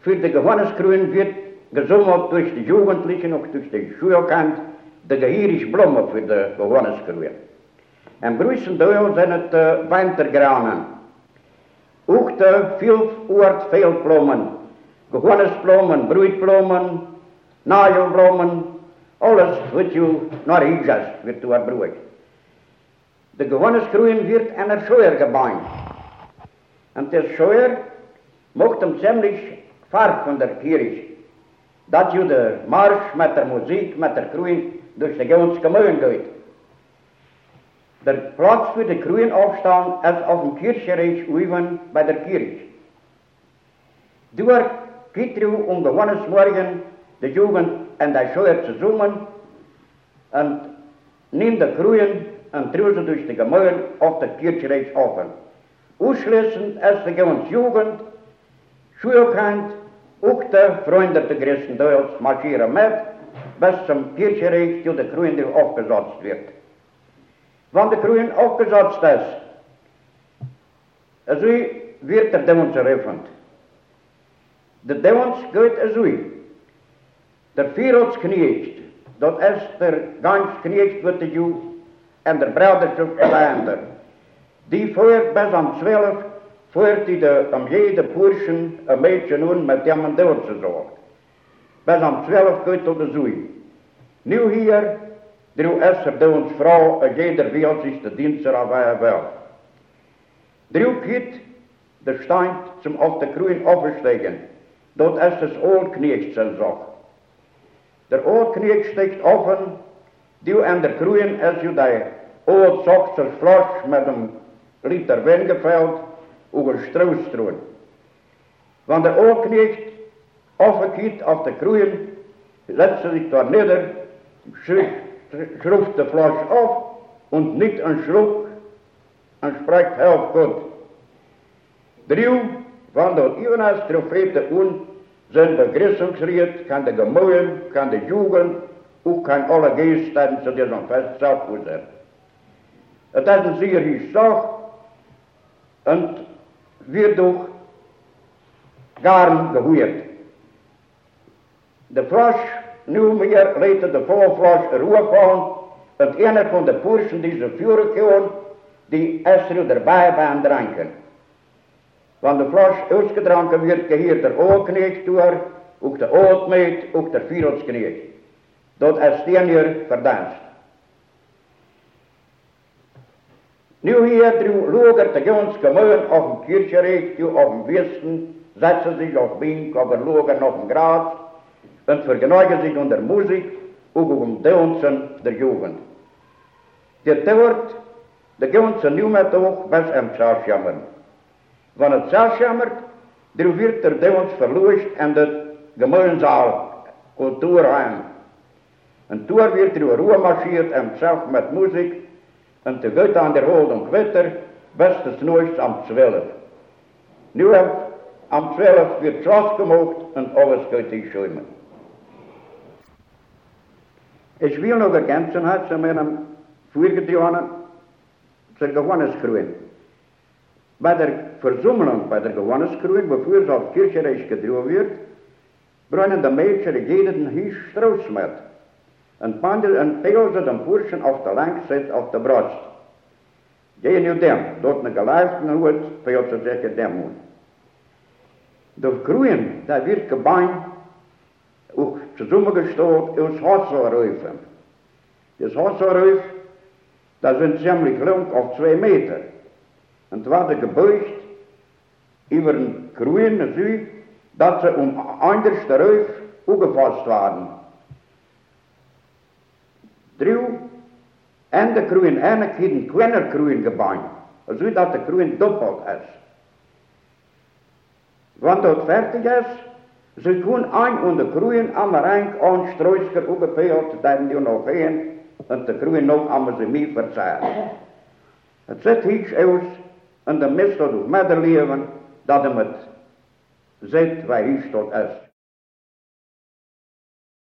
Für die Johannesgrün wird gesammelt durch die Jugendlichen und durch die Schulkant de gehierig Blumen für die Johannesgrün. Im größten Teil sind es die Wintergranen. Auch die Feldblumen, Johannesblumen, Brütblumen, Nagelblumen, alles wat je naar hier is, wird door brood. De Johannesgrün wird an der Scheuer gebaut. Und der Scheuer macht ihm ziemlich far von der Kirche. Dat je de Marsch mit der Musik, mit der Grün durch die ganze Gemeinde geht. Der Platz für die Grün aufstehen ist auf dem Kirchenreich oben bei der Kirche. Dort geht um Johannesmorgen die Jugend en die Scheuer zusammen und nimmt die Grün und drüben durch die Gemeinde auf der Kirchenreich auf. Ausschließend ist die ganze Jugend, Schulkant, auch die Freunde der Christen Teils marschieren mit, bis zum Kirchenreich, wo der Grün aufgesetzt wird. Wenn der Grün aufgesetzt ist, so wird der Dämons eröffnet. Der Dämons geht so. Der Vierholzknecht, dat is der ganz knecht wat de Jew en der Bruderschaft verleinder. Die voert bis am 12, voert die am jede Burschen een Mädchen nun mit dem man dort zu sorgen. Bis am 12 geht tot de Zui. Nu hier, dru ist de ons Frau, jeder wie als sich der Dienster auf er will. Dru geht der Stein zum auf der Grün aufsteigen. Dort ist das Oldknecht sein Sache. Der Oldknecht steigt offen, die an der Grün ist ja der Oldsock zur Flasch mit einem Liter Wein gefällt und gestraußt drin. Wenn der Oldknecht offen geht auf der Grün, setzt er sich da nieder, schruft die Flasche auf und nimmt einen Schluck und spricht help gut. Drei, wenn dort überall Trophete und zijn begrüßungsried, kann der Gemeinde, kann die Jugend, auch kann alle Geistern zu diesem Fest selbst sein. Es ist ein sehr hübsche Sache und wird durch Garn gehört. Die Flasche, nunmehr lädt die Vollflasche Ruhe fahren und einer von den Burschen, die sie führen können, die ist dabei beim Trinken. Wenn die Flasche ausgetranken wird, gehört der Oldknecht durch, auch der Oldmeid, auch der Vierholzknecht. Dat ist den hier verdanst. Nu hier logert die ganze Gemeinde auf dem Kirchenrecht, auf dem Westen, setzen sich auf Bink, aber logern auf dem Gras und vergnügen sich unter Musik, auch um Tanzen der Jugend. Der dauert die ganze Nachmittag bis am Zerschjammern. Wenn es zerschjammert, dann wird der Tanz verlöscht in der Gemeindesaal, Kulturheim. Und dort wird Ruhe marschiert und selbst mit Musik und der geht an der Hold und Wetter bis des Neues am 12. Nu am 12 wird Schloss gemacht und alles geht in Schäumen. Ich will noch ergänzen zu meinem Vorgetragen zur Johannesgrün. Bei der Versammlung bei der Johannesgrün, bevor es auf Kirchenreich gedreht wird, bringen die Mädchen jeden Hies Strauß mit. Und peilen sie den Burschen auf der Langseite auf der Brust. Gehen nu dem, dort eine geleiften Hut, peilen sie sich dem Hut. Der Grün, der wird gebeint, auch zusammengestellt aus Hasselröfen. Das Hasselröf, das sind ziemlich lang, auf 2 Meter. Und war gebeugt über den grünen Süd, dass sie anderste Röf angefasst waren. En de Grün, en ik heb een kleiner Grün gebaut, zodat de Grün doppelt ist. Wenn das fertig ist, sie tun ein und der Grün am Rang an Streusker ungefähr, dann die noch gehen, und der Grün noch am sie mir verzeihen. Es sieht hübsch aus, und der Mist hat auch Mitterleben, dass mit sieht, wie hübsch das ist.